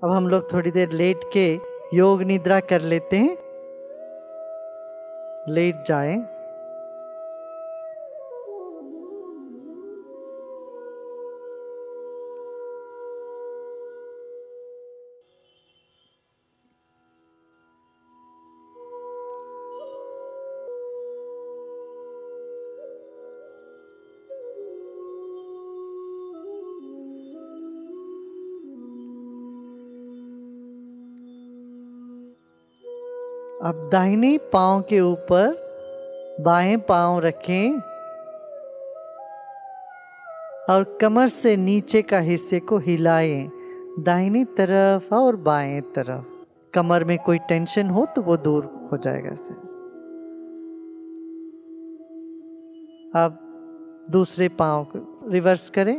अब हम लोग थोड़ी देर लेट के योग निद्रा कर लेते हैं। लेट जाएं। अब दाहिने पांव के ऊपर बाएं पांव रखें और कमर से नीचे का हिस्से को हिलाएं, दाहिनी तरफ और बाएं तरफ। कमर में कोई टेंशन हो तो वो दूर हो जाएगा इससे। अब दूसरे पांव को रिवर्स करें।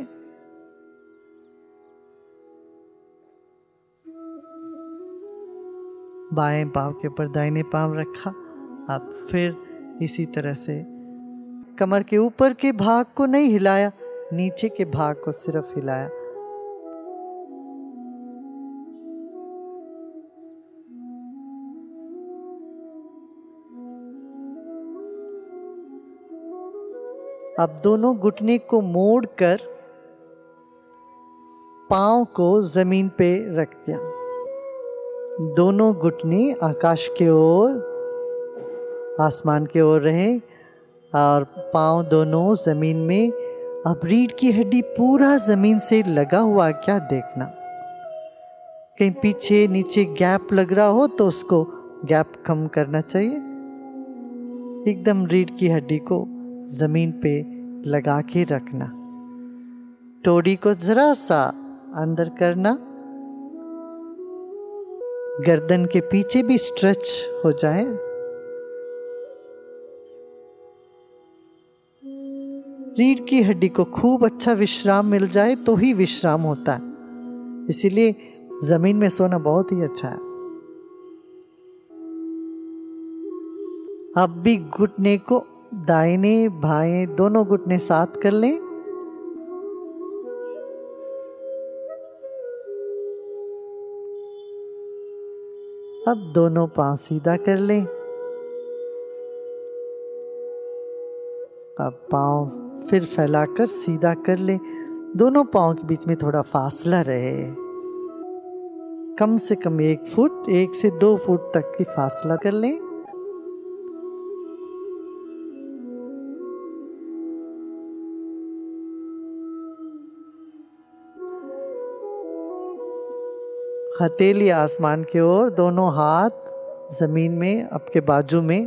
बाएं पांव के ऊपर दाहिने पांव रखा। अब फिर इसी तरह से कमर के ऊपर के भाग को नहीं हिलाया, नीचे के भाग को सिर्फ हिलाया। अब दोनों घुटने को मोड़कर पांव को जमीन पे रख दिया। दोनों घुटने आकाश के ओर, आसमान के ओर रहे और पांव दोनों जमीन में। अब रीढ़ की हड्डी पूरा जमीन से लगा हुआ क्या देखना। कहीं पीछे नीचे गैप लग रहा हो तो उसको गैप कम करना चाहिए। एकदम रीढ़ की हड्डी को जमीन पे लगा के रखना। टोड़ी को जरा सा अंदर करना, गर्दन के पीछे भी स्ट्रेच हो जाए। रीढ़ की हड्डी को खूब अच्छा विश्राम मिल जाए तो ही विश्राम होता है, इसीलिए जमीन में सोना बहुत ही अच्छा है। अब भी घुटने को दाहिने बाएं दोनों घुटने साथ कर लें। अब दोनों पांव सीधा कर लें। अब पांव फिर फैलाकर सीधा कर लें। दोनों पांव के बीच में थोड़ा फासला रहे, कम से कम 1 फुट, 1 से 2 फुट तक की फासला कर लें। हथेली आसमान की ओर, दोनों हाथ जमीन में आपके बाजू में।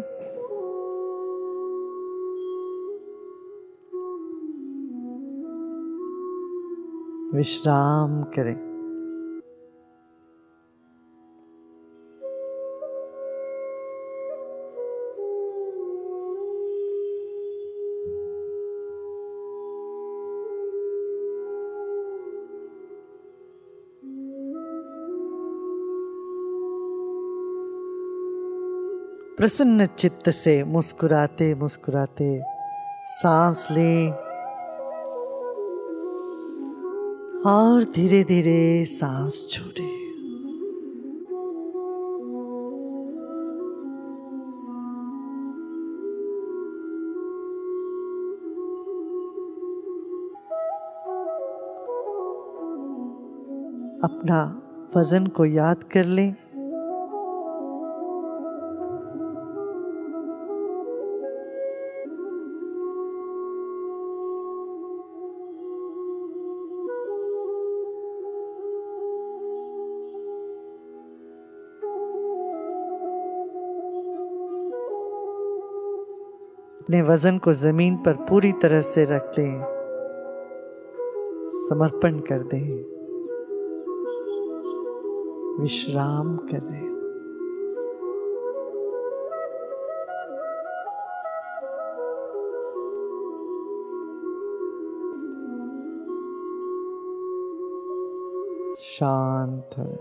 विश्राम करें। प्रसन्न चित्त से मुस्कुराते मुस्कुराते सांस लें और धीरे धीरे सांस छोड़ें। अपना वजन को याद कर लें। अपने वजन को जमीन पर पूरी तरह से रख लें, समर्पण कर दें, विश्राम करें। शांत है।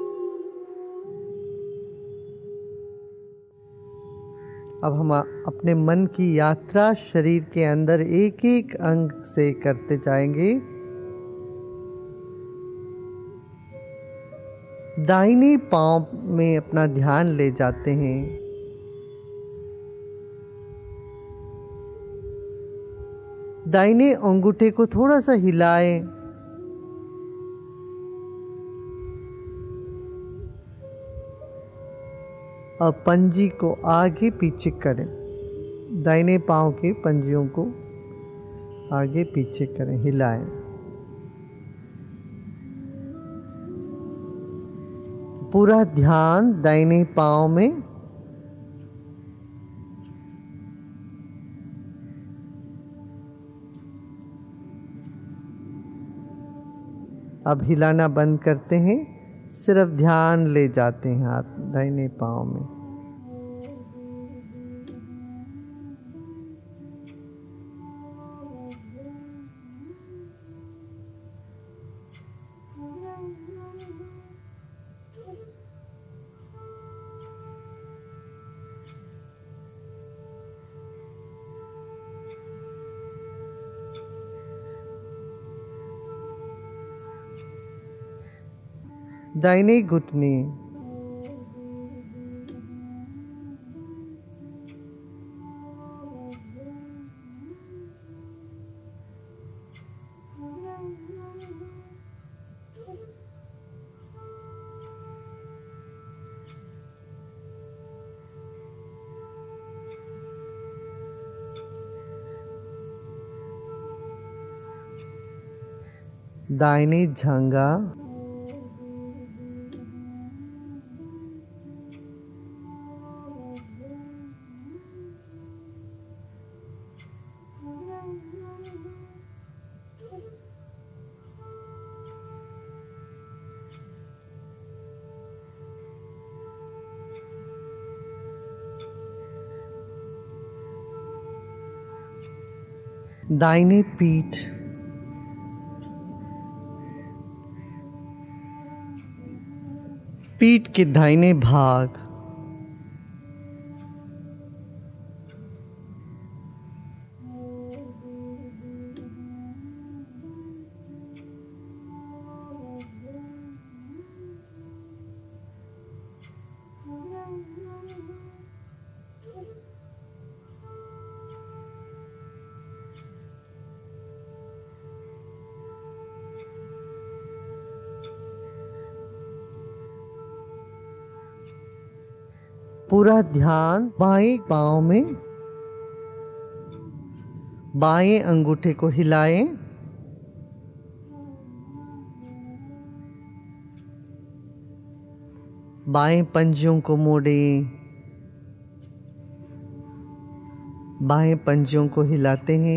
अब हम अपने मन की यात्रा शरीर के अंदर एक एक अंग से करते जाएंगे। दाहिने पांव में अपना ध्यान ले जाते हैं। दाहिने अंगूठे को थोड़ा सा हिलाएं और पंजी को आगे पीछे करें। दाहिने पांव के पंजियों को आगे पीछे करें, हिलाएं। पूरा ध्यान दाहिने पांव में। अब हिलाना बंद करते हैं, सिर्फ ध्यान ले जाते हैं हाथ दाहिने पांव में। दाहिने घुटने, दाहिने जांघा, दाहिने पीठ, पीठ के दाहिने भाग, पूरा ध्यान बाएं पांव में। बाएं अंगूठे को हिलाएं, बाएं पंजियों को मोड़ें, बाएं पंजियों को हिलाते हैं।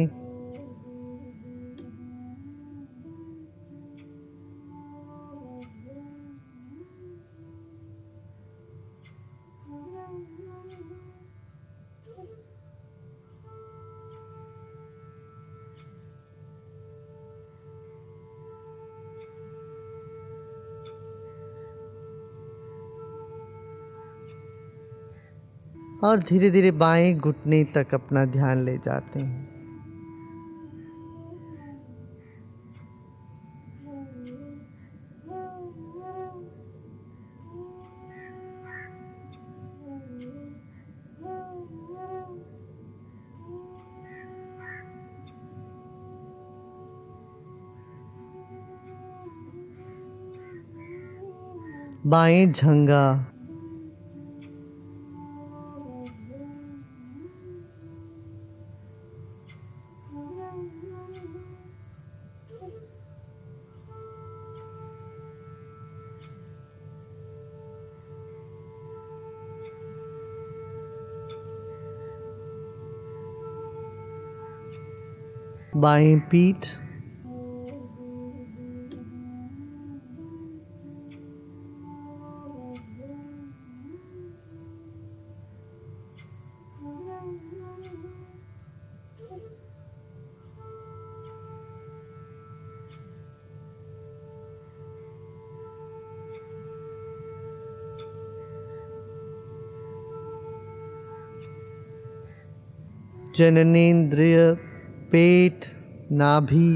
और धीरे धीरे बाएं घुटने तक अपना ध्यान ले जाते हैं। बाएं जंघा, बाएं पीठ, जननेंद्रिय, पेट, नाभि,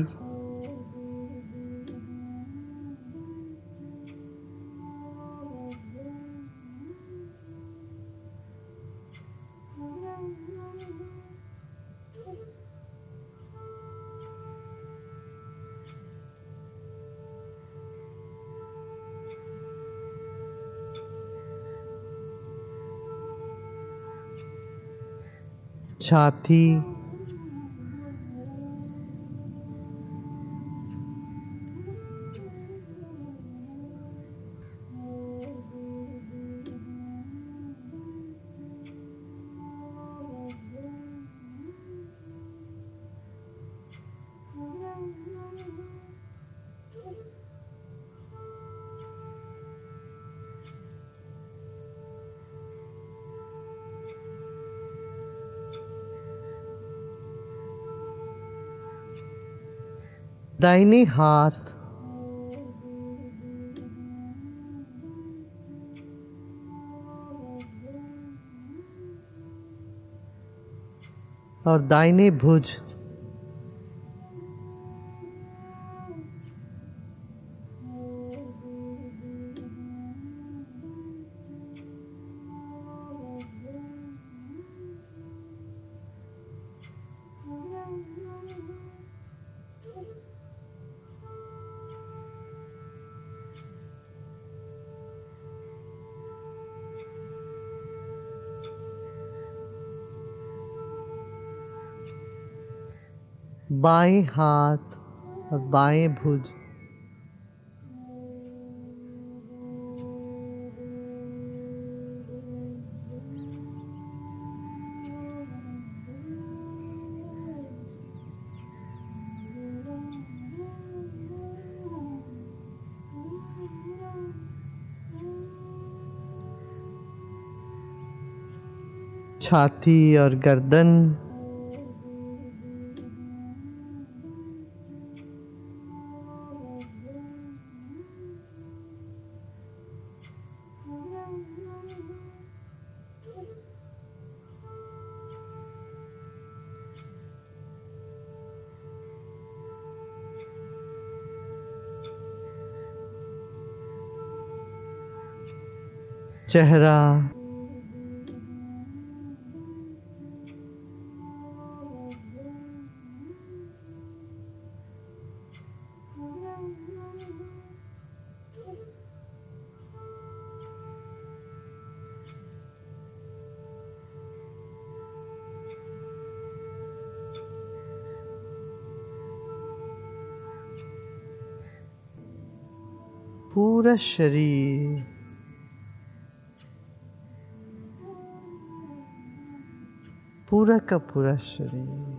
छाती, दाहिने हाथ, और दाहिने भुज, बाएं हाथ और बाएं भुज, छाती और गर्दन, चेहरा, पूरा शरीर, पूरा का पूरा शरीर।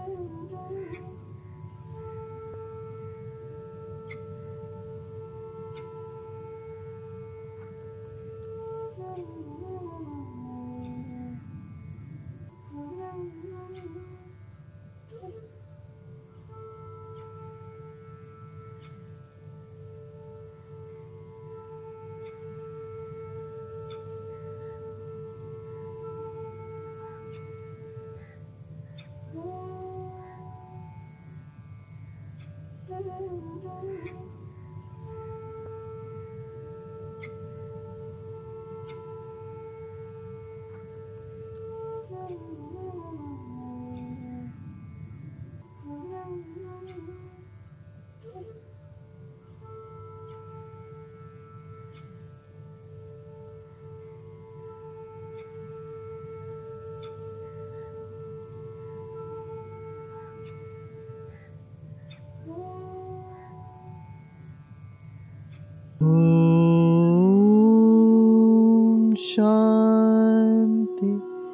ओम शांति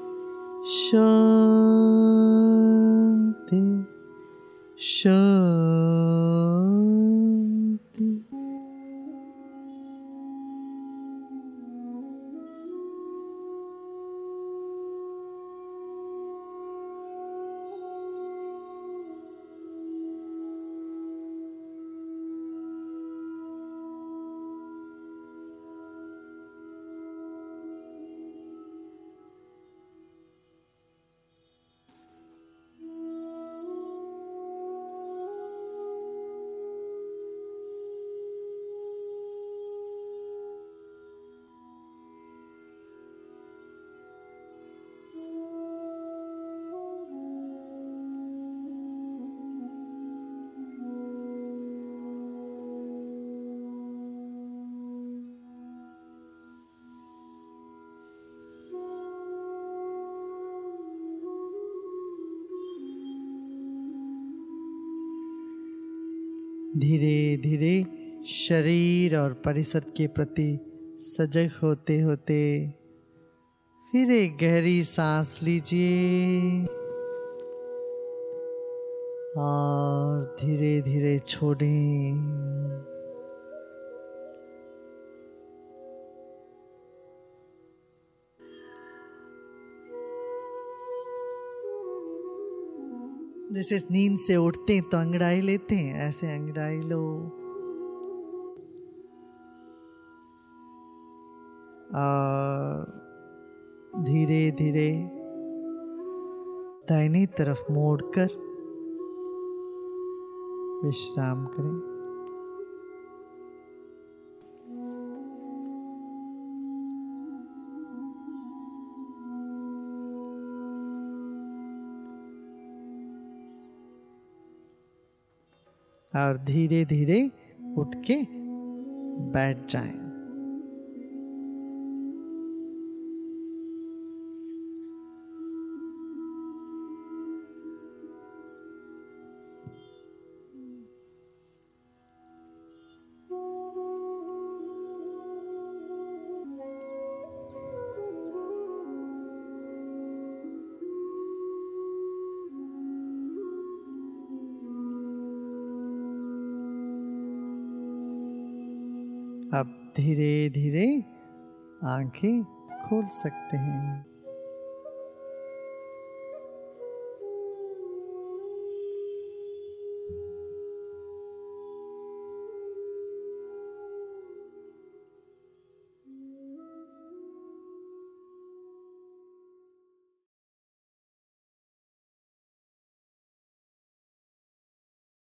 शांति शांति। धीरे धीरे शरीर और परिसर के प्रति सजग होते होते फिर एक गहरी सांस लीजिए और धीरे धीरे छोड़ें। जैसे नींद से उठते हैं तो अंगड़ाई लेते हैं, ऐसे अंगड़ाई लो और धीरे धीरे दाहिनी तरफ मोड़कर विश्राम करें। और धीरे धीरे उठ के बैठ जाएं। अब धीरे धीरे आंखें खोल सकते हैं।